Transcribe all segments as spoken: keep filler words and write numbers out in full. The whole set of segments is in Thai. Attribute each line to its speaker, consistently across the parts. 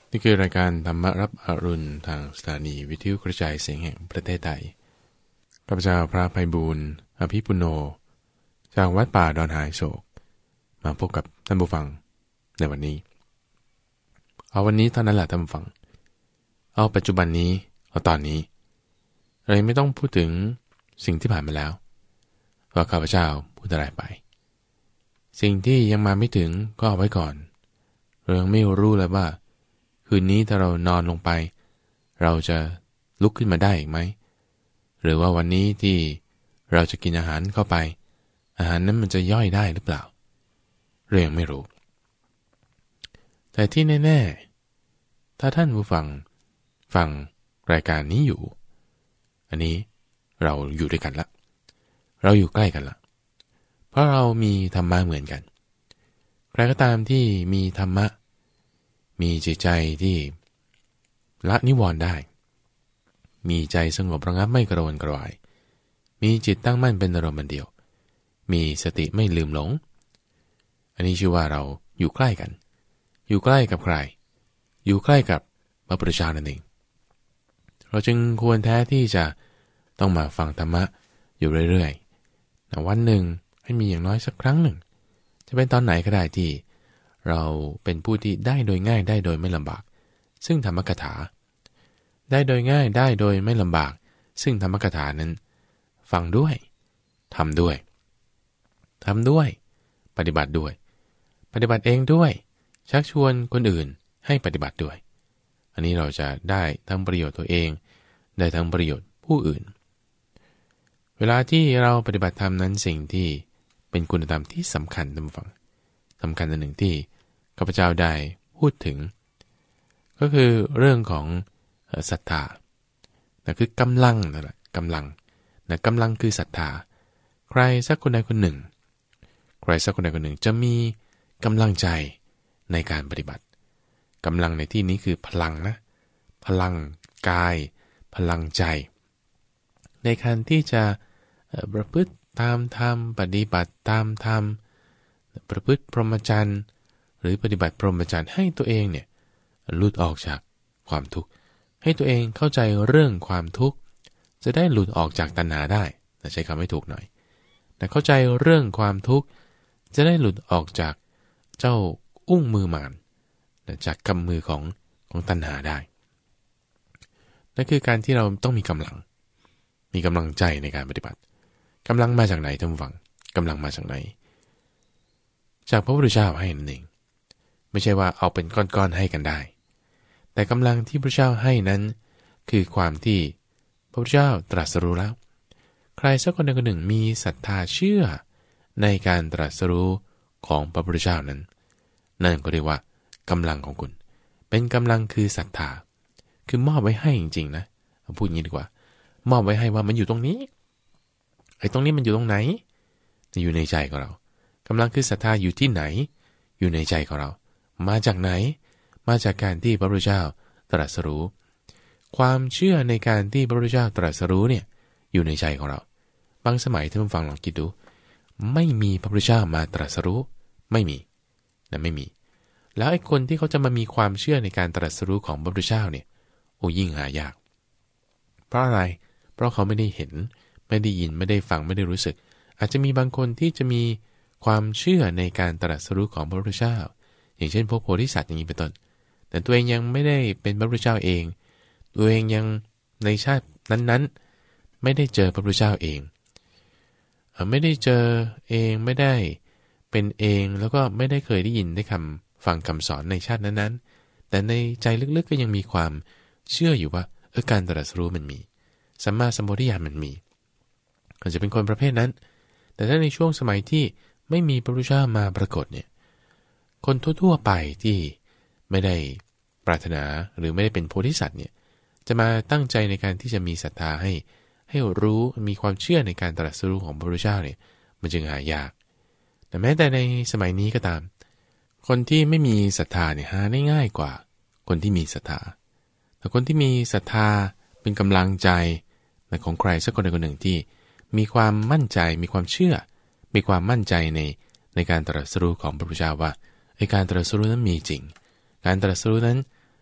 Speaker 1: นี่คือรายการธรรมรับอรุณทางสถานีวิทยุกระจายเสียงแห่งประเทศไทยข้าพเจ้าพระไพบูลย์อภิปุโนจากวัดป่าดอนหายโศกมาพบกับท่านผู้ฟังในวันนี้เอาวันนี้เท่านั้นแหละท่านผู้ฟังเอาปัจจุบันนี้เอาตอนนี้เราไม่ต้องพูดถึงสิ่งที่ผ่านมาแล้วว่าข้าพเจ้าพูดอะไรไปสิ่งที่ยังมาไม่ถึงก็เอาไว้ก่อนเรายังไม่รู้เลยว่าคืนนี้ถ้าเรานอนลงไปเราจะลุกขึ้นมาได้อีกไหมหรือว่าวันนี้ที่เราจะกินอาหารเข้าไปอาหารนั้นมันจะย่อยได้หรือเปล่าเรายังไม่รู้แต่ที่แน่ๆถ้าท่านผู้ฟังฟังรายการนี้อยู่อันนี้เราอยู่ด้วยกันละเราอยู่ใกล้กันละเพราะเรามีธรรมะเหมือนกันใครก็ตามที่มีธรรมะมีจิตใจที่ละนิวรณ์ได้มีใจสงบระงับไม่กระวนกระวายมีจิตตั้งมั่นเป็นอารมณ์เดียวมีสติไม่ลืมหลงอันนี้ชื่อว่าเราอยู่ใกล้กันอยู่ใกล้กับใครอยู่ใกล้กับพระพุทธเจ้านั่นเองเราจึงควรแท้ที่จะต้องมาฟังธรรมะอยู่เรื่อยๆวันหนึ่งให้มีอย่างน้อยสักครั้งหนึ่งจะเป็นตอนไหนก็ได้ที่เราเป็นผู้ที่ได้โดยง่ายได้โดยไม่ลำบากซึ่งธรรมกถาได้โดยง่ายได้โดยไม่ลำบากซึ่งธรรมกถานั้นฟังด้วยทำด้วยทำด้วยปฏิบัติด้วยปฏิบัติเองด้วยชักชวนคนอื่นให้ปฏิบัติด้วยอันนี้เราจะได้ทั้งประโยชน์ตัวเองได้ทั้งประโยชน์ผู้อื่นเวลาที่เราปฏิบัติธรรมนั้นสิ่งที่เป็นคุณธรรมที่สำคัญท่านผู้ฟังสำคัญอันหนึ่งที่ข้าพเจ้าได้พูดถึงก็คือเรื่องของศรัทธานั่นคือกำลังนั่นแหละกำลังนะกำลังคือศรัทธาใครสักคนใดคนหนึ่งใครสักคนใดคนหนึ่งจะมีกำลังใจในการปฏิบัติกำลังในที่นี้คือพลังนะพลังกายพลังใจในการที่จะประพฤติตามธรรมปฏิบัติตามธรรมประพฤติพรหมจรรย์หรือปฏิบัติพรหมจรรย์ให้ตัวเองเนี่ยหลุดออกจากความทุกข์ให้ตัวเองเข้าใจเรื่องความทุกข์จะได้หลุดออกจากตัณหาได้แต่ใช้คำไม่ถูกหน่อยแต่เข้าใจเรื่องความทุกข์จะได้หลุดออกจากเจ้าอุ้งมือมารจากกำมือของของตัณหาได้นั่นคือการที่เราต้องมีกำลังมีกำลังใจในการปฏิบัติกำลังมาจากไหนท่านผู้ฟังกำลังมาจากไหนจากพระพุทธเจ้าให้นั่นเองไม่ใช่ว่าเอาเป็นก้อนๆให้กันได้แต่กำลังที่พระเจ้าให้นั้นคือความที่พระพุทธเจ้าตรัสรู้แล้วใครสักคนใดคนหนึ่งมีศรัทธาเชื่อในการตรัสรู้ของพระพุทธเจ้านั้นนั่นก็เรียกว่ากำลังของคุณเป็นกำลังคือศรัทธาคือมอบไว้ให้จริงๆนะเอาพูดอย่างนี้ดีกว่ามอบไว้ให้ว่ามันอยู่ตรงนี้ไอ้ตรงนี้มันอยู่ตรงไหนอยู่ในใจของเรากำลังคือศรัทธาอยู่ที่ไหนอยู่ในใจของเรามาจากไหนมาจากการที่พระพุทธเจ้าตรัสรู้ความเชื่อในการที่พระพุทธเจ้าตรัสรู้เนี่ยอยู่ในใจของเราบางสมัยท่านฟังลองคิดดูไม่มีพระพุทธเจ้ามาตรัสรู้ไม่มีนะไม่มีแล้วไอ้คนที่เขาจะมามีความเชื่อในการตรัสรู้ของพระพุทธเจ้าเนี่ยโอ้ยิ่งหายากเพราะอะไรเพราะเขาไม่ได้เห็นไม่ได้ยินไม่ได้ฟังไม่ได้รู้สึกอาจจะมีบางคนที่จะมีความเชื่อในการตรัสรู้ของพระพุทธเจ้าอย่างเช่นพวกโพธิสัตว์อย่างนี้เป็นต้นแต่ตัวเองยังไม่ได้เป็นพระพุทธเจ้าเองตัวเองยังในชาตินั้นๆไม่ได้เจอพระพุทธเจ้าเองไม่ได้เจอเองไม่ได้เป็นเองแล้วก็ไม่ได้เคยได้ยินได้คำฟังคำสอนในชาตินั้นๆแต่ในใจลึกๆก็ยังมีความเชื่ออยู่ว่าเออการตรัสรู้มันมีสัมมาสัมโพธิญาณมันมีอาจจะเป็นคนประเภทนั้นแต่ถ้าในช่วงสมัยที่ไม่มีพระพุทธเจ้ามาปรากฏเนี่ยคนทั่วๆไปที่ไม่ได้ปรารถนาหรือไม่ได้เป็นโพธิสัตว์เนี่ยจะมาตั้งใจในการที่จะมีศรัทธาให้ให้รู้มีความเชื่อในการตรัสรู้ของพระพุทธเจ้าเนี่ยมันจึงหายากแต่แม้แต่ในสมัยนี้ก็ตามคนที่ไม่มีศรัทธาเนี่ยหาได้ง่ายกว่าคนที่มีศรัทธาแต่คนที่มีศรัทธาเป็นกำลังใจของใครสักคนใดคนหนึ่งที่มีความมั่นใจมีความเชื่อมีความมั่นใจในในการตรัสรู้ของพระพุทธเจ้าว่าไอ้การตรัสรู้นั้นมีจริงการตรัสรู้นั้น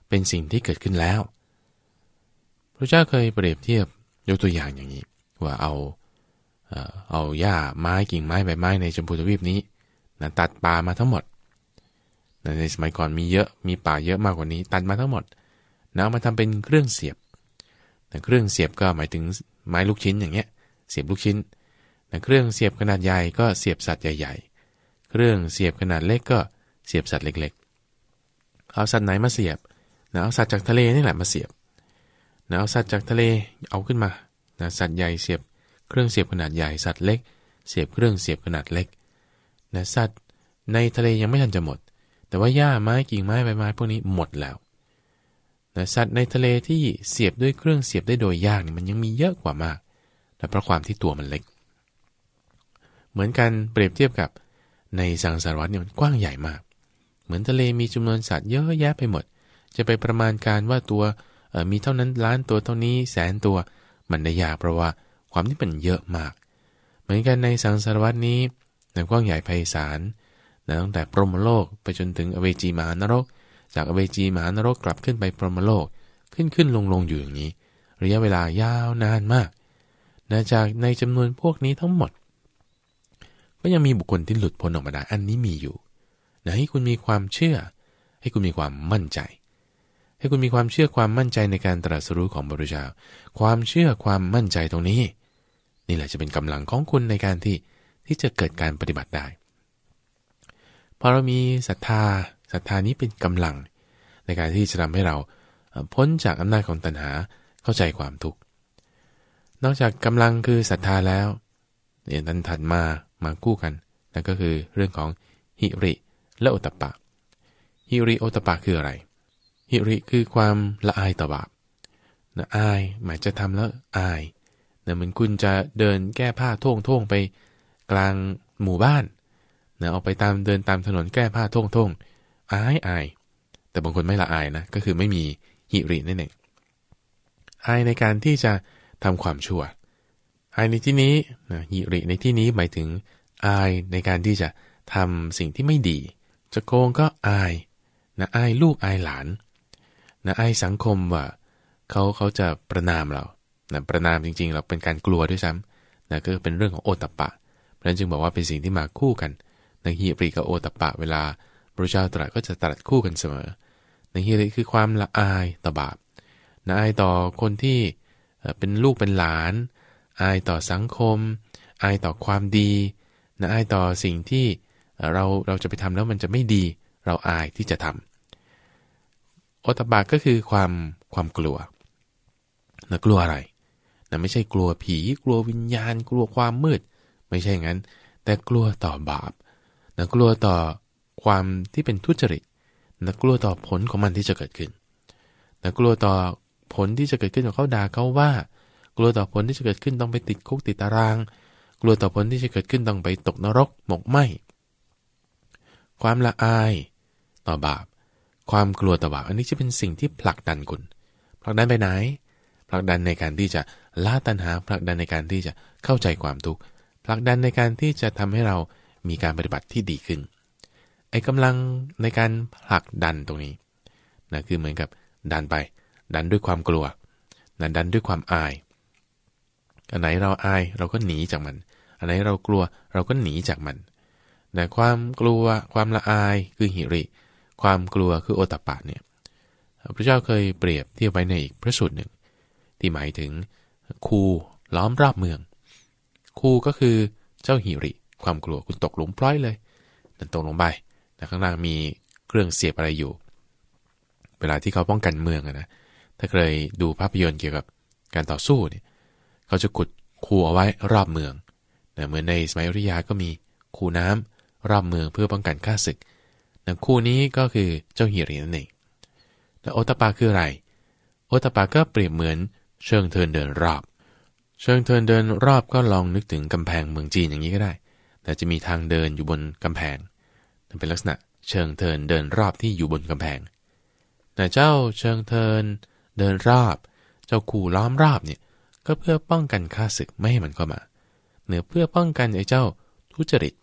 Speaker 1: เป็นสิ่งที่เกิดขึ้นแล้วพระเจ้าเคยเปรียบเทียบยกตัวอย่างอย่างนี้ว่าเอาเอ่อเอาหญ้าไม้กิ่งไม้ใบไม้ในชมพูทวีปนี้นะตัดป่ามาทั้งหมดนะในสมัยก่อนมีเยอะมีป่าเยอะมากกว่านี้ตัดมาทั้งหมดนะเอามาทำเป็นเครื่องเสียบนะเครื่องเสียบก็หมายถึงไม้ลูกชิ้นอย่างเงี้ยเสียบลูกชิ้นนะเครื่องเสียบขนาดใหญ่ก็เสียบสัตว์ใหญ่ๆเครื่องเสียบขนาดเล็กก็เสียบสัตว์เล็กๆเอาสัตว์ไหนมาเสียบนะเอาสัตว์จากทะเลนี่แหละมาเสียบนะเอาสัตว์จากทะเลเอาขึ้นมานะสัตว์ใหญ่เสียบเครื่องเสียบขนาดใหญ่สัตว์เล็กเสียบเครื่องเสียบขนาดเล็กนะสัตว์ในทะเลยังไม่ทันจะหมดแต่ว่าหญ้าไม้กิ่งไม้ใบไม้พวกนี้หมดแล้วนะสัตว์ในทะเลที่เสียบด้วยเครื่องเสียบได้โดยยากนี่มันยังมีเยอะกว่ามากแต่เพราะความที่ตัวมันเล็กเหมือนกันเปรียบเทียบกับในสังสารวัฏเนี่ยมันกว้างใหญ่มากเหมือนทะเลมีจำนวนสัตว์เยอะแยะไปหมดจะไปประมาณการว่าตัวมีเท่านั้นล้านตัวเท่านี้แสนตัวมันได้ยากเพราะว่าความที่มันเยอะมากเหมือนกันในสังสารวัฏนี้ในกว้างใหญ่ไพศาลตั้งแต่พรหมโลกไปจนถึงอเวจีมหานรกจากอเวจีมหานรกกลับขึ้นไปพรหมโลกขึ้นขึ้นลงลงอยู่อย่างนี้ระยะเวลายาวนานมากนะจากในจำนวนพวกนี้ทั้งหมดก็ยังมีบุคคลที่หลุดพ้นออกมาได้อันนี้มีอยู่นะให้คุณมีความเชื่อให้คุณมีความมั่นใจให้คุณมีความเชื่อความมั่นใจในการตรัสรู้ของพระพุทธเจ้าความเชื่อความมั่นใจตรงนี้นี่แหละจะเป็นกำลังของคุณในการที่ที่จะเกิดการปฏิบัติได้พอเรามีศรัทธาศรัทธานี้เป็นกำลังในการที่จะทำให้เราพ้นจากอำนาจของตัณหาเข้าใจความทุกข์นอกจากกำลังคือศรัทธาแล้วเนี่ยนั้นถัดมามาคู่กันนั่นก็คือเรื่องของหิริและโอตตัปปะหิริโอตตัปปะคืออะไรหิริคือความละอายต่อบาปนะอายหมายจะทำแล้วอายนะเหมือนคุณจะเดินแก้ผ้าท่งท่งไปกลางหมู่บ้านนะออกไปตามเดินตามถนนแก้ผ้าท่งท่งอายอายแต่บางคนไม่ละอายนะก็คือไม่มีหิรินั่นเองอายในการที่จะทำความชั่วอายในที่นี้นะหิริในที่นี้หมายถึงอายในการที่จะทำสิ่งที่ไม่ดีจะโกงก็อายนะอายลูกอายหลานนะอายสังคมว่าเขาเขาจะประณามเรานะประณามจริงๆเราเป็นการกลัวด้วยซ้ำนะก็เป็นเรื่องของโอตตัปปะเพราะฉะนั้นจึงบอกว่าเป็นสิ่งที่มาคู่กันในหิริกับโอตตัปปะเวลาพระเจ้าตรัสก็จะตรัสคู่กันเสมอในหิริคือความละอายต่อบาปนะอายต่อคนที่เป็นลูกเป็นหลานอายต่อสังคมอายต่อความดีนะอายต่อสิ่งที่เราเราจะไปทำแล้วมันจะไม่ดีเราอายที่จะทำโอตตัปปะก็คือความความกลัวนะกลัวอะไรนะไม่ใช่กลัวผีกลัววิญญาณกลัวความมืดไม่ใช่งั้นแต่กลัวต่อบาปนะกลัวต่อความที่เป็นทุจริตนะกลัวต่อผลของมันที่จะเกิดขึ้นนะกลัวต่อผลที่จะเกิดขึ้นของเขาด่าเขาว่ากลัวต่อผลที่จะเกิดขึ้นต้องไปติดคุกติดตารางกลัวต่อผลที่จะเกิดขึ้นต้องไปตกนรกหมกไหม้ความละอายต่อบาปความกลัวต่อบาปอันนี้จะเป็นสิ่งที่ผลักดันคุณผลักดันไปไหนผลักดันในการที่จะละตัณหาผลักดันในการที่จะเข้าใจความทุกข์ผลักดันในการที่จะทำให้เรามีการปฏิบัติที่ดีขึ้นไอ้กำลังในการผลักดันตรงนี้นะคือเหมือนกับดันไปดันด้วยความกลัวนะดันด้วยความอายอันไหนเราอายเราก็หนีจากมันอันไหนเรากลัวเราก็หนีจากมันนะความกลัวความละอายคือหิริความกลัวคือโอตตัปปะเนี่ยพระเจ้าเคยเปรียบเทียบไว้ในอีกพระสูตรหนึ่งที่หมายถึงคูล้อมรอบเมืองคูก็คือเจ้าหิริความกลัวคุณตกหลุมพร้อยเลยนั่นตกลงไปแต่ข้างล่างมีเครื่องเสียบอะไรอยู่เวลาที่เขาป้องกันเมืองนะถ้าเคยดูภาพยนตร์เกี่ยวกับการต่อสู้เนี่ยเขาจะขุดคูเอาไว้รอบเมืองนะเหมือนในสมัยอยุธยาก็มีคูน้ำรอบเมืองเพื่อป้องกันข้าศึกนะคูนี้ก็คือเจ้าหิรินั่นเองแต่โอตตัปปะคืออะไรโอตตัปปะก็เปรียบเหมือนเชิงเทินเดินรอบเชิงเทินเดินรอบก็ลองนึกถึงกำแพงเมืองจีนอย่างนี้ก็ได้แต่จะมีทางเดินอยู่บนกำแพงเป็นลักษณะเชิงเทินเดินรอบที่อยู่บนกำแพงแต่เจ้าเชิงเทินเดินรอบเจ้าคูล้อมรอบเนี่ยก็เพื่อป้องกันข้าศึกไม่ให้มันเข้ามาเหนือเพื่อป้องกันไอ้เจ้าทุจริต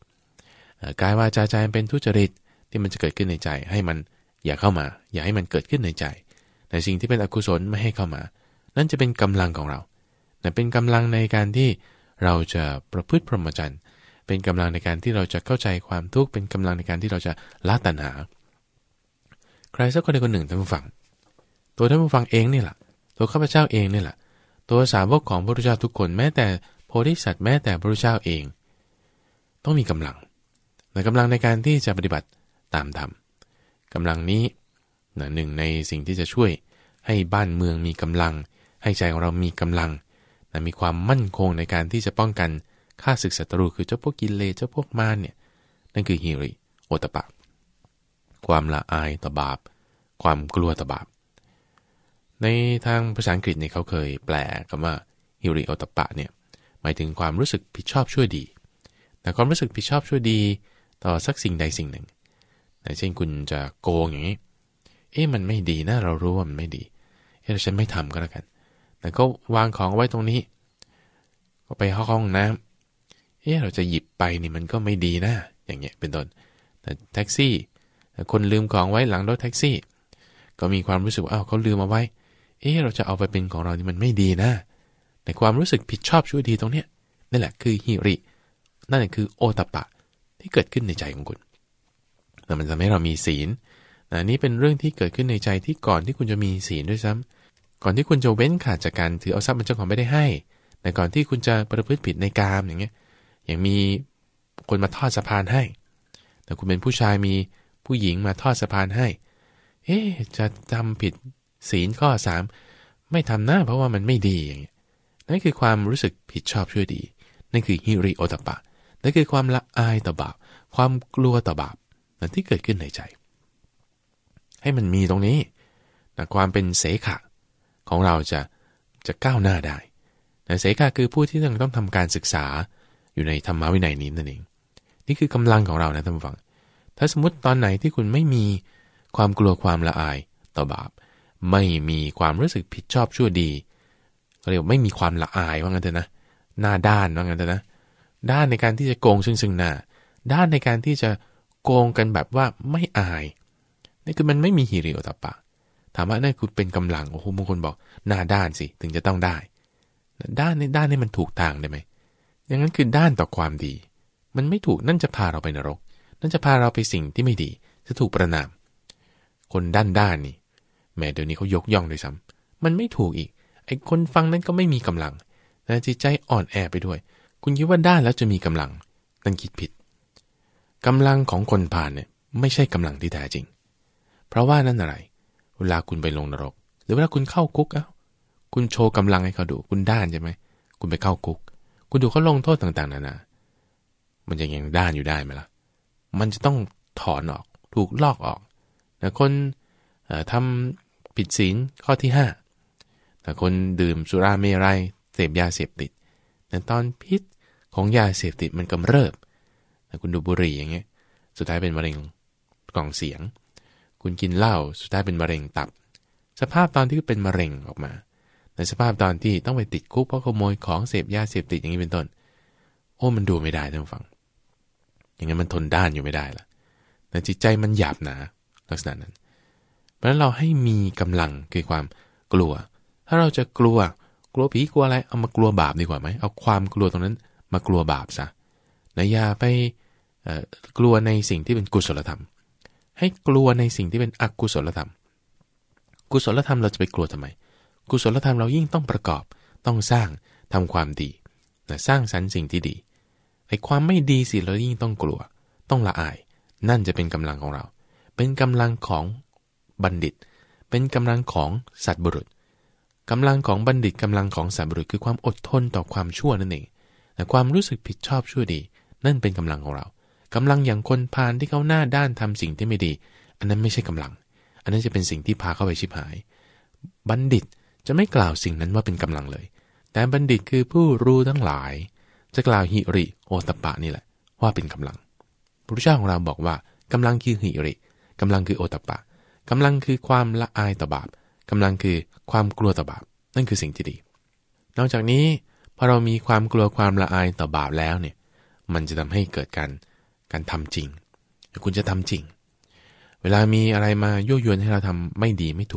Speaker 1: กายวาจาใจเป็นทุจริตที่มันจะเกิดขึ้นในใจให้มันอย่าเข้ามาอย่าให้มันเกิดขึ้นในใจแต่สิ่งที่เป็นอกุศลไม่ให้เข้ามานั่นจะเป็นกำลังของเราแต่เป็นกำลังในการที่เราจะประพฤติพรหมจรรย์เป็นกำลังในการที่เราจะเข้าใจความทุกข์เป็นกำลังในการที่เราจะละตัณหาใครสักคนใดคนหนึ่งท่านผู้ฟังตัวท่านผู้ฟังเองนี่แหละตัวข้าพเจ้าเองนี่แหละตัวสาวกของพระพุทธเจ้าทุกคนแม้แต่โพธิสัตว์แม้แต่พระพุทธเจ้าเองต้องมีกำลังแต่กำลังในการที่จะปฏิบัติตามธรรมกำลังนี้นะหนึ่งในสิ่งที่จะช่วยให้บ้านเมืองมีกำลังให้ใจของเรามีกำลังนะมีความมั่นคงในการที่จะป้องกันฆ่าศึกศัตรูคือเจ้าพวกกิเลสเจ้าพวกมารเนี่ยนั่นคือฮิริโอตปะความละอายต่อบาปความกลัวต่อบาปในทางภาษาอังกฤษเนี่ยเขาเคยแปลคำว่าฮิริโอตปะเนี่ยหมายถึงความรู้สึกผิดชอบชั่วดีแต่ความรู้สึกผิดชอบชั่วดีต่อสักสิ่งใดสิ่งหนึ่งเช่นคุณจะโกงอย่างนี้เอ๊ะมันไม่ดีนะเรารู้ว่ามันไม่ดีเอ๊ะฉันไม่ทำก็แล้วกันแต่ก็วางของไว้ตรงนี้ก็ไปเข้าห้องน้ำเอ๊ะเราจะหยิบไปนี่มันก็ไม่ดีนะอย่างเงี้ยเป็นต้นแต่แท็กซี่คนลืมของไว้หลังรถแท็กซี่ก็มีความรู้สึกว่าอ้าวเขาลืมเอาไว้เอ๊ะเราจะเอาไปเป็นของเรานี่มันไม่ดีนะแต่ความรู้สึกผิดชอบชั่วดีตรงเนี้ยนั่นแหละคือฮิรินั่นแหละคือโอตปะที่เกิดขึ้นในใจของคุณแต่มันทำให้เรามีศีลอันนี้เป็นเรื่องที่เกิดขึ้นในใจที่ก่อนที่คุณจะมีศีลด้วยซ้ำก่อนที่คุณจะเว้นขาดจากการถือเอาทรัพย์มันเจ้าของไม่ได้ให้แต่ก่อนที่คุณจะประพฤติผิดในกามอย่างเงี้ยอย่างมีคนมาทอดสะพานให้แต่คุณเป็นผู้ชายมีผู้หญิงมาทอดสะพานให้เอ๊ะจะทำผิดศีลข้อสามไม่ทำหน้าเพราะว่ามันไม่ดีอย่างเงี้ยนั่นคือความรู้สึกผิดชอบชั่วดีนั่นคือฮิริโอตปะนั่นคือความละอายต่อบาปความกลัวต่อบาปนั่นที่เกิดขึ้นในใจให้มันมีตรงนี้นะความเป็นเสขะของเราจะจะก้าวหน้าได้นะเสขะคือผู้ที่ต้องต้องทำการศึกษาอยู่ในธรรมวินัยนี้นั่นเองนี่คือกำลังของเรานะท่านผู้ฟังถ้าสมมติตอนไหนที่คุณไม่มีความกลัวความละอายต่อบาปไม่มีความรู้สึกผิดชอบชั่วดีเขาเรียกไม่มีความละอายว่างั้นเถอะนะหน้าด้านว่างั้นเถอะนะด้านในการที่จะโกงซึ่งซึ่งหน้าด้านในการที่จะโกงกันแบบว่าไม่อายนี่คือมันไม่มีฮิริโอตปะถามว่านั่นคือเป็นกำลังโอ้โหบางคนบอกหน้าด้านสิถึงจะต้องได้ด้านในด้านนี้มันถูกทางได้ไหมอย่างนั้นคือด้านต่อความดีมันไม่ถูกนั่นจะพาเราไปนรกนั่นจะพาเราไปสิ่งที่ไม่ดีจะถูกประณามคนด้านด้านนี่แม้เดี๋ยวนี้เขายกย่องด้วยซ้ำมันไม่ถูกอีกไอ้คนฟังนั้นก็ไม่มีกำลังแต่จิตใจอ่อนแอไปด้วยคุณคิดว่าด้านแล้วจะมีกำลังนั่นคิดผิดกำลังของคนพาลเนี่ยไม่ใช่กำลังที่แท้จริงเพราะว่านั่นอะไรเวลาคุณไปลงนรกหรือเวลาคุณเข้าคุกเอ้าคุณโชว์กำลังให้เขาดูคุณด้านใช่ไหมคุณไปเข้าคุกคุณดูเขาลงโทษต่างๆนานามันจะยังด้านอยู่ได้ไหมล่ะมันจะต้องถอนออกถูกลอกออกแต่คนทำผิดศีลข้อที่ห้าแต่คนดื่มสุราเมรัยเสพยาเสพติดแต่ตอนพิษของยาเสพติดมันกำเริบแต่คุณดูบุหรี่อย่างเงี้ยสุดท้ายเป็นมะเร็งกล่องเสียงคุณกินเหล้าสุดท้ายเป็นมะเร็งตับสภาพตอนที่เป็นมะเร็งออกมาในสภาพตอนที่ต้องไปติดคุกเพราะขโมยของเสพยาเสพติดอย่างนี้เป็นต้นโอ้มันดูไม่ได้ท่านผู้ฟังอย่างนั้นมันทนด้านอยู่ไม่ได้ละแต่จิตใจมันหยาบหนาลักษณะนั้นเพราะฉะนั้นเราให้มีกำลังคือความกลัวถ้าเราจะกลัวกลัวผีกลัวอะไรเอามากลัวบาปดีกว่าไหมเอาความกลัวตรงนั้นมากลัวบาปซะนะอย่าไปกลัวในสิ่งที่เป็นกุศลธรรมให้กลัวในสิ่งที่เป็นอกุศลธรรมกุศลธรรมเราจะไปกลัวทำไมกุศลธรรมเรายิ่งต้องประกอบต้องสร้างทำความดีนะสร้างสรรค์สิ่งที่ดีไอ้ความไม่ดีสิเรายิ่งต้องกลัวต้องละอายนั่นจะเป็นกำลังของเราเป็นกำลังของบัณฑิตเป็นกำลังของสัตว์บุรุษกำลังของบัณฑิตกำลังของสัตว์บุรุษคือความอดทนต่อความชั่วนั่นเองแต่ความรู้สึกผิดชอบชั่วดีนั่นเป็นกำลังของเรากำลังอย่างคนพาลที่เขาหน้าด้านทำสิ่งที่ไม่ดีอันนั้นไม่ใช่กำลังอันนั้นจะเป็นสิ่งที่พาเข้าไปชิบหายบัณฑิตจะไม่กล่าวสิ่งนั้นว่าเป็นกำลังเลยแต่บัณฑิตคือผู้รู้ทั้งหลายจะกล่าวหิริโอตปะนี่แหละว่าเป็นกำลังพระพุทธเจ้าของเราบอกว่ากำลังคือหิริกำลังคือโอตปะกำลังคือความละอายต่อบาปกำลังคือความกลัวต่อบาปนั่นคือสิ่งที่ดีนอกจากนี้พอเรามีความกลัวความละอายต่อบาปแล้วเนี่ยมันจะทำให้เกิดการการทำจริงคุณจะทำจริงเวลามีอะไรมายั่วยวนให้เราทำไม่ดีไม่ถูก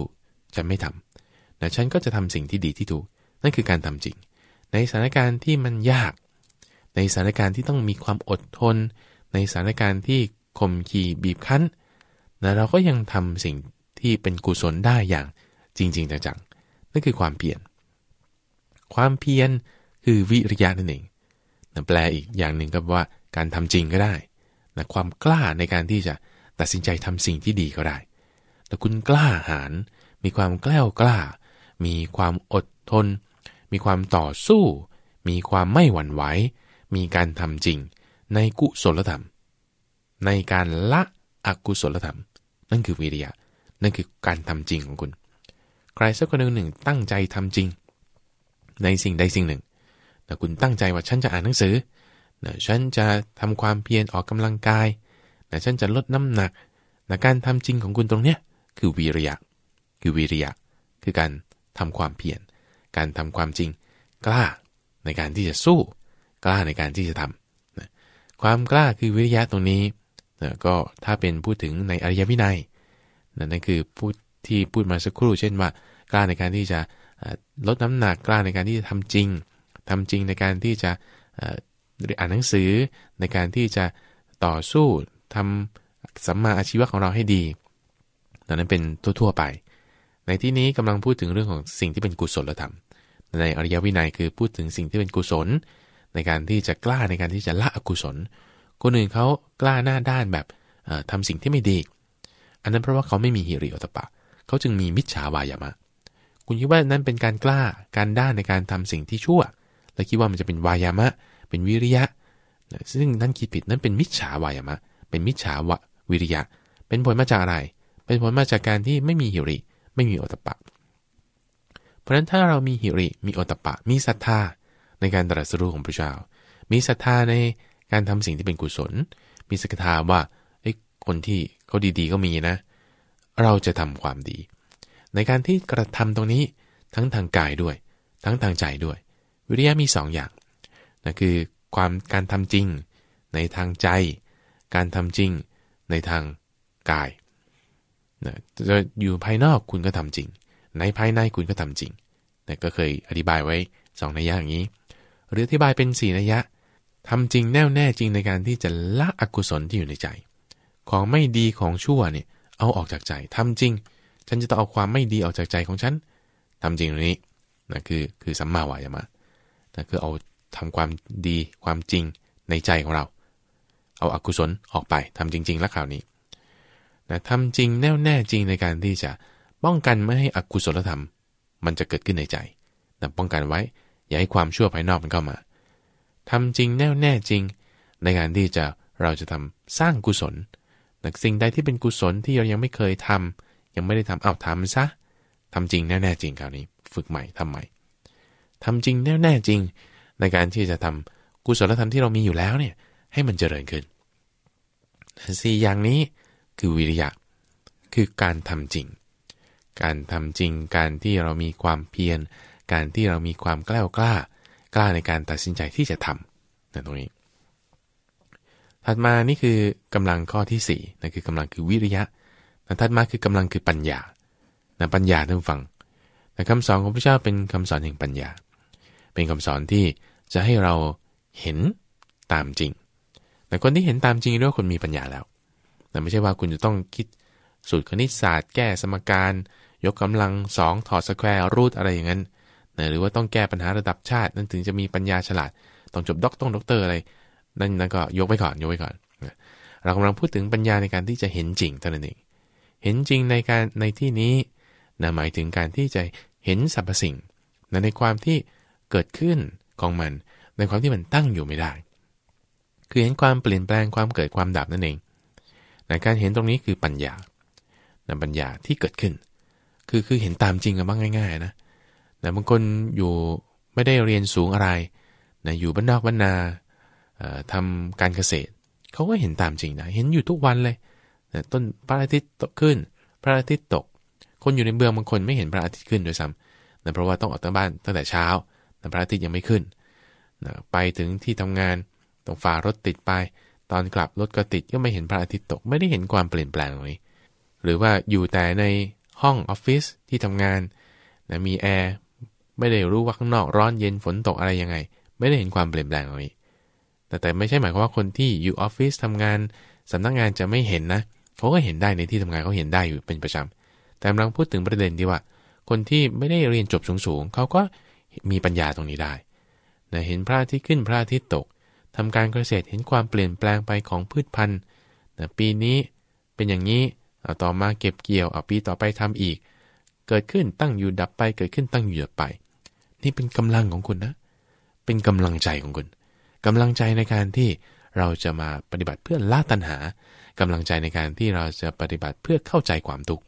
Speaker 1: ฉันไม่ทำนะฉันก็จะทำสิ่งที่ดีที่ถูกนั่นคือการทำจริงในสถานการณ์ที่มันยากในสถานการณ์ที่ต้องมีความอดทนในสถานการณ์ที่ข่มขีบีบคั้นนะเราก็ยังทำสิ่งที่เป็นกุศลได้อย่างจริงๆจังๆนั่นคือความเพียรความเพียรคือวิริยะนั่นเองนะแปลอีกอย่างหนึ่งก็ว่าการทำจริงก็ได้นะความกล้าในการที่จะตัดสินใจทำสิ่งที่ดีก็ได้แต่คุณกล้าหาญมีความแกล้วกล้ามีความอดทนมีความต่อสู้มีความไม่หวั่นไหวมีการทำจริงในกุศลธรรมในการละอกุศลธรรมนั่นคือวิริยะนั่นคือการทำจริงของคุณใครสักคนหนึ่งตั้งใจทำจริงในสิ่งใดสิ่งหนึ่งแต่คุณตั้งใจว่าฉันจะอ่านหนังสือนะฉันจะทำความเพียรออกกำลังกายนะฉันจะลดน้ำหนักนะการทำจริงของคุณตรงเนี้ยคือวิริยะคือวิริยะคือการทำความเพียรการทำความจริงกล้าในการที่จะสู้กล้าในการที่จะทำนะความกล้าคือวิริยะตรงนี้นะก็ถ้าเป็นพูดถึงในอริยวินัยนะนั่นคือพูดที่พูดมาสักครู่เช่นว่ากล้าในการที่จะลดน้ำหนักกล้าในการที่จะทำจริงทำจริงในการที่จะอ่านหนังสือในการที่จะต่อสู้ทำสัมมาอาชีวะของเราให้ดีนั้นเป็นทั่วๆไปในที่นี้กำลังพูดถึงเรื่องของสิ่งที่เป็นกุศลธรรมในอริยวินัยคือพูดถึงสิ่งที่เป็นกุศลในการที่จะกล้าในการที่จะละอกุศลคนอื่นเขากล้าหน้าด้านแบบทำสิ่งที่ไม่ดีอันนั้นเพราะว่าเขาไม่มีหิริโอตตัปปะเขาจึงมีมิจฉาวายามะคุณคิดว่านั้นเป็นการกล้าการด้านในการทำสิ่งที่ชั่วและคิดว่ามันจะเป็นวายามะเป็นวิริยะซึ่งนั่นคิดผิดนั่นเป็นมิจฉาวายามะเป็นมิจฉาววิริยะเป็นผลมาจากอะไรเป็นผลมาจากการที่ไม่มีหิริไม่มีโอตตัปปะเพราะฉะนั้นถ้าเรามีหิริมีโอตตัปปะมีศรัทธาในการตรัสรู้ของพระเจ้ามีศรัทธาในการทำสิ่งที่เป็นกุศลมีศรัทธาว่าไอ้คนที่เขาดีๆก็มีนะเราจะทำความดีในการที่กระทำตรงนี้ทั้งทางกายด้วยทั้งทางใจด้วยวิริยะมีสองอย่างนั่นคือความการทำจริงในทางใจการทำจริงในทางกายนะจะอยู่ภายนอกคุณก็ทำจริงในภายในคุณก็ทำจริงนะก็เคยอธิบายไว้สองนัยยะอย่างนี้หรืออธิบายเป็นสี่นัยยะทำจริงแน่วแน่จริงในการที่จะละอกุศลที่อยู่ในใจของไม่ดีของชั่วเนี่ยเอาออกจากใจทำจริงฉันจะต้องเอาความไม่ดีออกจากใจของฉันทำจริงตรงนี้นะคือคือสัมมาวายามะนะคือเอาทำความดีความจริงในใจของเราเอาอกุศลออกไปทำจริงๆแล้วคราวนี้นะทำจริงแน่วแน่จริงในการที่จะป้องกันไม่ให้อกุศลธรรมมันจะเกิดขึ้นในใจนะป้องกันไว้อย่าให้ความชั่วภายนอกมันเข้ามาทำจริงแน่วแน่จริงในการที่จะเราจะทำสร้างกุศลนะสิ่งใดที่เป็นกุศลที่เรายังไม่เคยทำยังไม่ได้ทำเอาทำซะทำจริงแน่แน่จริงคราวนี้ฝึกใหม่ทำใหม่ทำจริงแน่แน่จริงในการที่จะทำกุศลธรรมที่เรามีอยู่แล้วเนี่ยให้มันเจริญขึ้นสี่อย่างนี้คือวิริยะคือการทำจริงการทำจริงการที่เรามีความเพียรการที่เรามีความกล้ากล้ากล้าในการตัดสินใจที่จะทำนะตรงนี้ถัดมานี่คือกำลังข้อที่สี่นั่นคือกำลังคือวิริยะถัดมาคือกำลังคือปัญญานะปัญญาท่านฟังแต่คำสอนของพระเจ้าเป็นคำสอนแห่งปัญญาเป็นคำสอนที่จะให้เราเห็นตามจริงแต่คนที่เห็นตามจริงเรียกว่าคนมีปัญญาแล้วแต่ไม่ใช่ว่าคุณจะต้องคิดสูตรคณิตศาสตร์แก้สมการยกกำลังสองถอดสแควร์รูทอะไรอย่างนั้นนะหรือว่าต้องแก้ปัญหาระดับชาตินั่นถึงจะมีปัญญาฉลาดต้องจบด็อกต้องด็อกเตอร์อะไรนั่นนั่นก็ยกไว้ก่อนยกไว้ก่อนเรากำลังพูดถึงปัญญาในการที่จะเห็นจริงเท่านั้นเองเห็นจริงในการในที่นี้นะหมายถึงการที่จะเห็นสรรพสิ่งนะในความที่เกิดขึ้นของมันในความที่มันตั้งอยู่ไม่ได้คือเห็นความเปลี่ยนแปลงความเกิดความดับนั่นเองนะการเห็นตรงนี้คือปัญญานะปัญญาที่เกิดขึ้นคือคือเห็นตามจริงกันบ้างง่ายๆนะนะบางคนอยู่ไม่ได้เรียนสูงอะไรนะอยู่บ้านนอกบ้านนาทำการเกษตรเขาก็เห็นตามจริงนะเห็นอยู่ทุกวันเลยนะต้นพระอาทิตย์ตกขึ้นพระอาทิตย์ตกคนอยู่ในเมืองบางคนไม่เห็นพระอาทิตย์ขึ้นด้วยซ้ำนะเพราะว่าต้องออกจากบ้านตั้งแต่เช้านะพระอาทิตย์ยังไม่ขึ้นนะไปถึงที่ทำงานต้องฝ่ารถติดไปตอนกลับรถก็ติดก็ไม่เห็นพระอาทิตย์ตกไม่ได้เห็นความเปลี่ยนแปลงตรงนี้หรือว่าอยู่แต่ในห้องออฟฟิศที่ทำงานนะมีแอร์ไม่ได้รู้ว่าข้างนอกร้อนเย็นฝนตกอะไรยังไงไม่ได้เห็นความเปลี่ยนแปลงตรงนี้แต่แต่ไม่ใช่หมายความว่าคนที่อยู่ออฟฟิศทำงานสำนักงานจะไม่เห็นนะเขาก็เห็นได้ในที่ทำงานเขาเห็นได้อยู่เป็นประจำแต่กำลังพูดถึงประเด็นที่ว่าคนที่ไม่ได้เรียนจบสูงๆเขาก็มีปัญญาตรงนี้ได้นะเห็นพระอาทิตย์ขึ้นพระอาทิตย์ตกทำการเกษตรเห็นความเปลี่ยนแปลงไปของพืชพันธุ์นะปีนี้เป็นอย่างนี้เอาต่อมาเก็บเกี่ยวเอาปีต่อไปทำอีกเกิดขึ้นตั้งอยู่ดับไปเกิดขึ้นตั้งอยู่ดับไปนี่เป็นกำลังของคุณนะเป็นกำลังใจของคุณกำลังใจในการที่เราจะมาปฏิบัติเพื่อละตัณหากำลังใจในการที่เราจะปฏิบัติเพื่อเข้าใจความทุกข์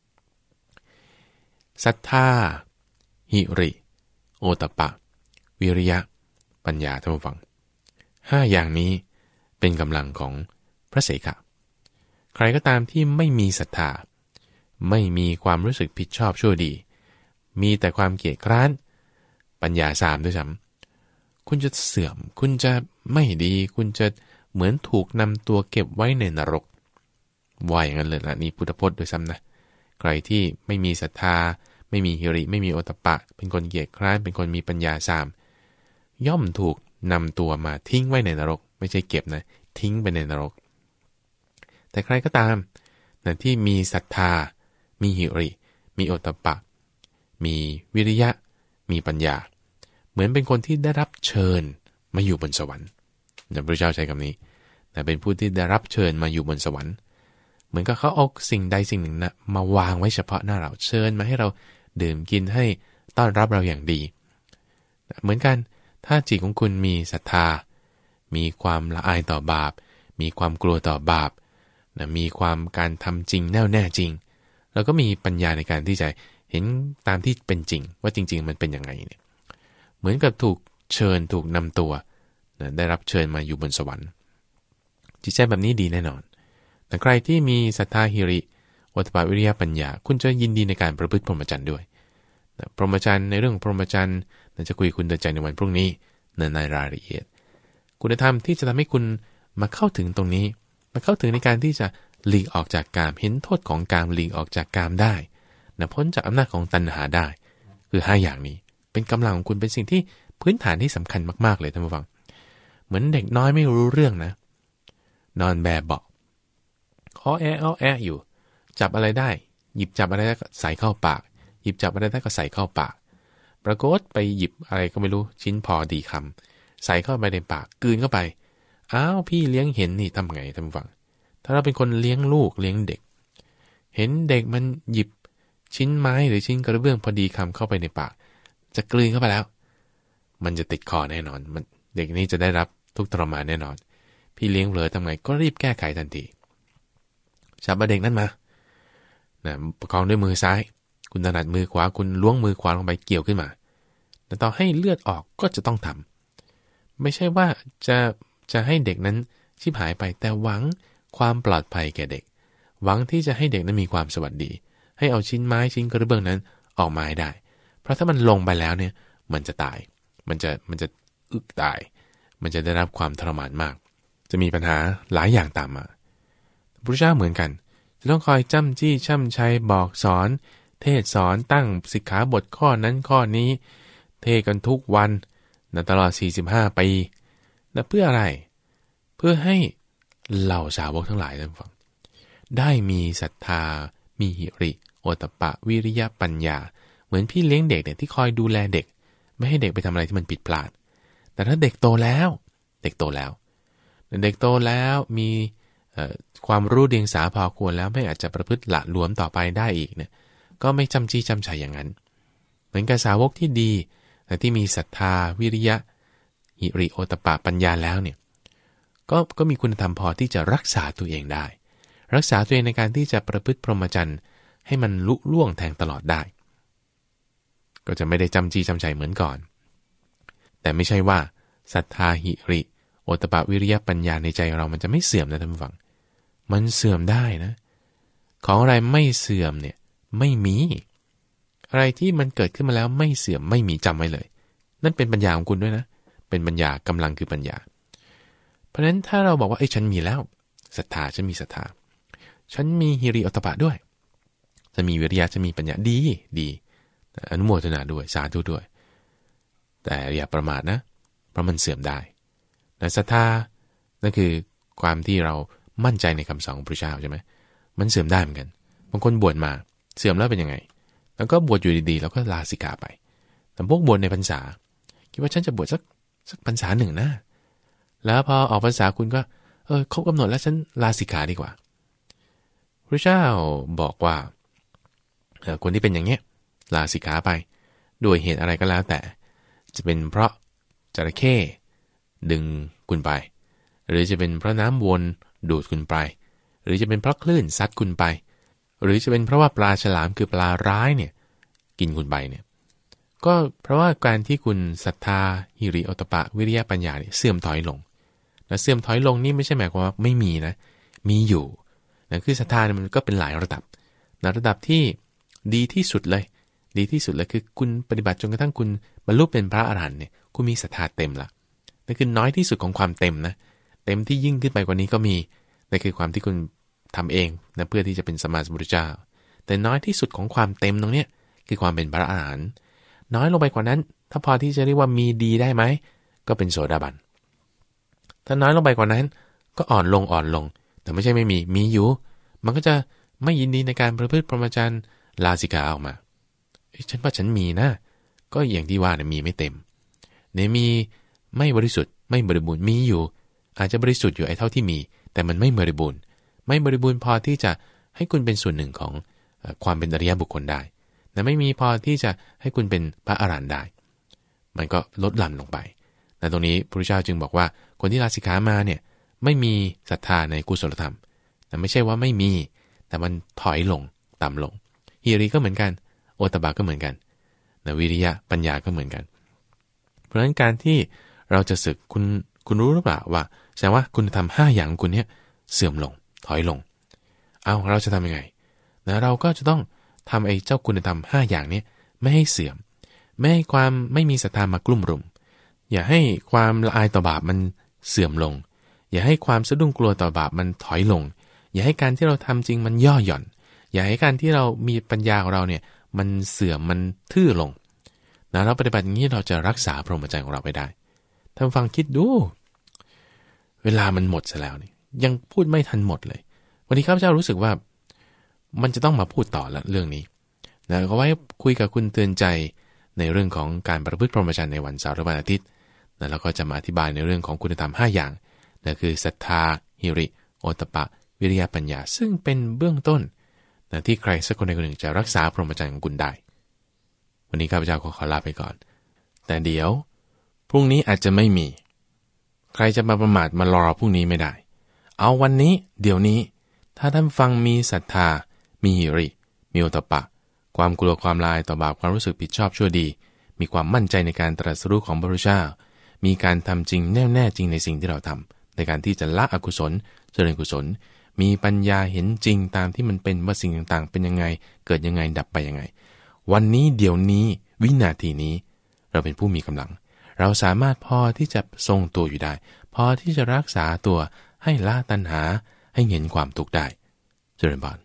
Speaker 1: ศรัทธาหิริโอตตัปปะวิริยะปัญญาท่านผู้ฟังห้าอย่างนี้เป็นกำลังของพระเสขะใครก็ตามที่ไม่มีศรัทธาไม่มีความรู้สึกผิดชอบชั่วดีมีแต่ความเกียจคร้านปัญญาสามด้วยซ้ำคุณจะเสื่อมคุณจะไม่ดีคุณจะเหมือนถูกนำตัวเก็บไว้ในนรกว่าอย่างนั้นเลยนะนี่พุทธพจน์ด้วยซ้ำนะใครที่ไม่มีศรัทธาไม่มีหิริไม่มีโอตตัปปะเป็นคนเกียจคร้านเป็นคนมีปัญญาสามย่อมถูกนำตัวมาทิ้งไว้ในนรกไม่ใช่เก็บนะทิ้งไปในนรกแต่ใครก็ตามนะที่มีศรัทธามีหิริมีโอตตัปปะมีวิริยะมีปัญญาเหมือนเป็นคนที่ได้รับเชิญมาอยู่บนสวรรค์พระพุทธเจ้าใช้คำนี้แต่เป็นผู้ที่ได้รับเชิญมาอยู่บนสวรรค์เหมือนกับเขาเอาสิ่งใดสิ่งหนึ่งนะมาวางไว้เฉพาะหน้าเราเชิญมาให้เราดื่มกินให้ต้อนรับเราอย่างดีเหมือนกันถ้าจิตของคุณมีศรัทธามีความละอายต่อบาปมีความกลัวต่อบาปนะมีความการทำจริงแน่วแน่จริงแล้วก็มีปัญญาในการที่จะเห็นตามที่เป็นจริงว่าจริงๆมันเป็นยังไงเนี่ยเหมือนกับถูกเชิญถูกนำตัวนะได้รับเชิญมาอยู่บนสวรรค์จิตใจแบบนี้ดีแน่นอนแต่ใครที่มีศรัทธาหิริโอตตัปปะวิริยะปัญญาคุณจะยินดีในการประพฤติพรหมจรรย์ด้วยนะพรหมจรรย์ในเรื่องพรหมจรรย์จะคุยคุณเตือนใจในวันพรุ่งนี้ในรายละเอียดคุณธรรมที่จะทำให้คุณมาเข้าถึงตรงนี้มาเข้าถึงในการที่จะหลีกออกจากกามเห็นโทษของกามหลีกออกจากกามได้นะพ้นจากอำนาจของตัณหาได้คือห้าอย่างนี้เป็นกำลังของคุณเป็นสิ่งที่พื้นฐานที่สำคัญมากๆเลยท่านผู้ฟังเหมือนเด็กน้อยไม่รู้เรื่องนะนอนแบเบาะคอแอะอ้อแอะอยู่จับอะไรได้หยิบจับอะไรได้ก็ใส่เข้าปากหยิบจับอะไรได้ก็ใส่เข้าปากปรากฏไปหยิบอะไรก็ไม่รู้ชิ้นพอดีคำใส่เข้าไปในปากกลืนเข้าไปอ้าวพี่เลี้ยงเห็นนี่ทำไงท่านผู้ฟังถ้าเราเป็นคนเลี้ยงลูกเลี้ยงเด็กเห็นเด็กมันหยิบชิ้นไม้หรือชิ้นกระเบื้องพอดีคำเข้าไปในปากจะกลืนเข้าไปแล้วมันจะติดคอแน่นอนมันเด็กนี้จะได้รับทุกข์ทรมานแน่นอนพี่เลี้ยงเผลอทำไงก็รีบแก้ไขทันทีจับเด็กนั้นมานะประคองด้วยมือซ้ายคุณถนัดมือขวาคุณล้วงมือขวาลงไปเกี่ยวขึ้นมาแต่ต่อให้เลือดออกก็จะต้องทำไม่ใช่ว่าจะจะให้เด็กนั้นชิบหายไปแต่หวังความปลอดภัยแก่เด็กหวังที่จะให้เด็กนั้นมีความสวัสดีให้เอาชิ้นไม้ชิ้นกระเบื้องนั้นออกมาให้ได้เพราะถ้ามันลงไปแล้วเนี่ยมันจะตายมันจะมันจะอึกตายมันจะได้รับความทรมานมากจะมีปัญหาหลายอย่างตามมาพระพุทธเจ้าเหมือนกันจะต้องคอยจ้ำจี้ช่ำชัยบอกสอนเทศสอนตั้งสิกขาบทข้อนั้นข้อนี้เทศกันทุกวันนะตลอดสี่สิบห้าปีนะเพื่ออะไรเพื่อให้เหล่าสาวกทั้งหลายท่านฟังได้มีศรัทธามีหิริโอตตัปปะวิริยะปัญญาเหมือนพี่เลี้ยงเด็กเนี่ยที่คอยดูแลเด็กไม่ให้เด็กไปทำอะไรที่มันผิดพลาดแต่ถ้าเด็กโตแล้วเด็กโตแล้วเด็กโตแล้วมีความรู้เดียงสาพอควรแล้วไม่อาจจะประพฤติละหลวมต่อไปได้อีกเนี่ยก็ไม่จำจี้จำชัยอย่างนั้นเหมือนกับสาวกที่ดีแต่ที่มีศรัทธาวิริยะหิริโอตตัปปะปัญญาแล้วเนี่ยก็ก็มีคุณธรรมพอที่จะรักษาตัวเองได้รักษาตัวเองในการที่จะประพฤติพรหมจรรย์ให้มันลุล่วงแทงตลอดได้ก็จะไม่ได้จำจี้จำชัยเหมือนก่อนแต่ไม่ใช่ว่าศรัทธาหิริโอตตัปปะวิริยะปัญญาในใจเรามันจะไม่เสื่อมนะท่านผู้ฟังมันเสื่อมได้นะของอะไรไม่เสื่อมเนี่ยไม่มีอะไรที่มันเกิดขึ้นมาแล้วไม่เสื่อมไม่มีจำไว้เลยนั่นเป็นปัญญาของคุณด้วยนะเป็นปัญญากำลังคือปัญญาเพราะฉะนั้นถ้าเราบอกว่าไอ้ฉันมีแล้วศรัทธาฉันมีศรัทธาฉันมีหิริโอตตัปปะด้วยจะมีวิริยะจะมีปัญญาดีดีอนุโมทนาด้วยสาธุด้วยแต่อย่าประมาทนะเพราะมันเสื่อมได้แต่ศรัทธานั่นคือความที่เรามั่นใจในคำสอนของพระเจ้าใช่ไหมมันเสื่อมได้เหมือนกันบางคนบวชมาเสื่อมแล้วเป็นยังไงแล้วก็บวชอยู่ดีๆแล้วก็ลาสิกขาไปแต่พวกบวชในพรรษาคิดว่าฉันจะบวชสักสักพรรษาหนึ่งนะแล้วพอออกพรรษาคุณก็เออครบกำหนดแล้วฉันลาสิกขาดีกว่าพระเจ้าบอกว่าคนที่เป็นอย่างเงี้ยลาสิกขาไปด้วยเหตุอะไรก็แล้วแต่จะเป็นเพราะจระเข้ดึงคุณไปหรือจะเป็นเพราะน้ำวนดูดคุณไปหรือจะเป็นเพราะคลื่นซัดคุณไปหรือจะเป็นเพราะว่าปลาฉลามคือปลาร้ายเนี่ยกินคุณไปเนี่ยก็เพราะว่าการที่คุณศรัทธาหิริโอตปะวิริยะปัญญาเนี่ยเสื่อมถอยลงและเสื่อมถอยลงนี่ไม่ใช่หมายความว่าไม่มีนะมีอยู่นะคือศรัทธาเนี่ยมันก็เป็นหลายระดับนะระดับที่ดีที่สุดเลยดีที่สุดเลยคือคุณปฏิบัติจนกระทั่งคุณบรรลุเป็นพระอรหันต์เนี่ยคุณมีศรัทธาเต็มละนั่นคือน้อยที่สุดของความเต็มนะเต็มที่ยิ่งขึ้นไปกว่านี้ก็มีนั่นคือความที่คุณทำเองนะเพื่อที่จะเป็นสัมมาสัมพุทธเจ้าแต่น้อยที่สุดของความเต็มตรงเนี้ยคือความเป็นพระอรหันต์น้อยลงไปกว่านั้นถ้าพอที่จะเรียกว่ามีดีได้ไหมก็เป็นโสดาบันถ้าน้อยลงไปกว่านั้นก็อ่อนลงอ่อนลงแต่ไม่ใช่ไม่มีมีอยู่มันก็จะไม่ยินดีในการประพฤติพรหมจรรย์ลาสิกขาออกมาฉันว่าฉันมีนะก็อย่างที่ว่าเนี่ยมีไม่เต็มเนี่ยมีไม่บริสุทธิ์ไม่บริบูรณ์มีอยู่อาจจะบริสุทธิ์อยู่ไอ้เท่าที่มีแต่มันไม่บริบูรณ์ไม่บริบูรณ์พอที่จะให้คุณเป็นส่วนหนึ่งของความเป็นอริยบุคคลได้แต่ไม่มีพอที่จะให้คุณเป็นพระอรหันต์ได้มันก็ลดหลั่นลงไปแต่ตรงนี้พระพุทธเจ้าจึงบอกว่าคนที่ลาสิกขามาเนี่ยไม่มีศรัทธาในกุศลธรรมแต่ไม่ใช่ว่าไม่มีแต่มันถอยลงต่ำลงหิริก็เหมือนกันโอตปะก็เหมือนกันนะวิริยะปัญญาก็เหมือนกันเพราะฉะนั้นการที่เราจะศึกคุณคุณรู้หรือเปล่าว่าแสดงว่าคุณธรรมห้าอย่างคุณเนี่ยเสื่อมลงถอยลงเอาเราจะทำยังไงนะเราก็จะต้องทำไอ้เจ้าคุณธรรมห้าอย่างนี้ไม่ให้เสื่อมไม่ให้ความไม่มีศรัทธามากลุ่มรุมอย่าให้ความละอายต่อบาปมันเสื่อมลงอย่าให้ความสะดุ้งกลัวต่อบาปมันถอยลงอย่าให้การที่เราทำจริงมันย่อหย่อนอย่าให้การที่เรามีปัญญาของเราเนี่ยมันเสื่อมมันทื่อลงนะเราปฏิบัติอย่างนี้เราจะรักษาพรหมจรรย์ของเราไปได้ท่านฟังคิดดูเวลามันหมดซะแล้วนี่ยังพูดไม่ทันหมดเลยวันนี้ข้าพเจ้ารู้สึกว่ามันจะต้องมาพูดต่อละเรื่องนี้นะก็ไว้คุยกับคุณเตือนใจในเรื่องของการประพฤติพรหมจรรย์ในวันเสาร์และวันอาทิตย์นะแล้วก็จะมาอธิบายในเรื่องของคุณธรรมห้าอย่างนะคือศรัทธาหิริโอตปะวิริยะปัญญาซึ่งเป็นเบื้องต้นนะที่ใครสักคนใดคนหนึ่งจะรักษาพรหมจรรย์ของคุณได้วันนี้ข้าพเจ้าขอขอลาไปก่อนแต่เดี๋ยวพรุ่งนี้อาจจะไม่มีใครจะมาประมาทมารอพรุ่งนี้ไม่ได้เอาวันนี้เดี๋ยวนี้ถ้าท่านฟังมีศรัทธามีหิริมีโอตปะความกลัวความลายต่อบาปความรู้สึกผิดชอบชั่วดีมีความมั่นใจในการตรัสรู้ของพระพุทธเจ้ามีการทำจริงแน่วแน่จริงในสิ่งที่เราทำในการที่จะละอกุศลเจริญกุศลมีปัญญาเห็นจริงตามที่มันเป็นว่าสิ่งต่างๆเป็นยังไงเกิดยังไงดับไปยังไงวันนี้เดี๋ยวนี้วินาทีนี้เราเป็นผู้มีกำลังเราสามารถพอที่จะทรงตัวอยู่ได้พอที่จะรักษาตัวให้ละตัณหาให้เห็นความทุกข์ได้เจริญพร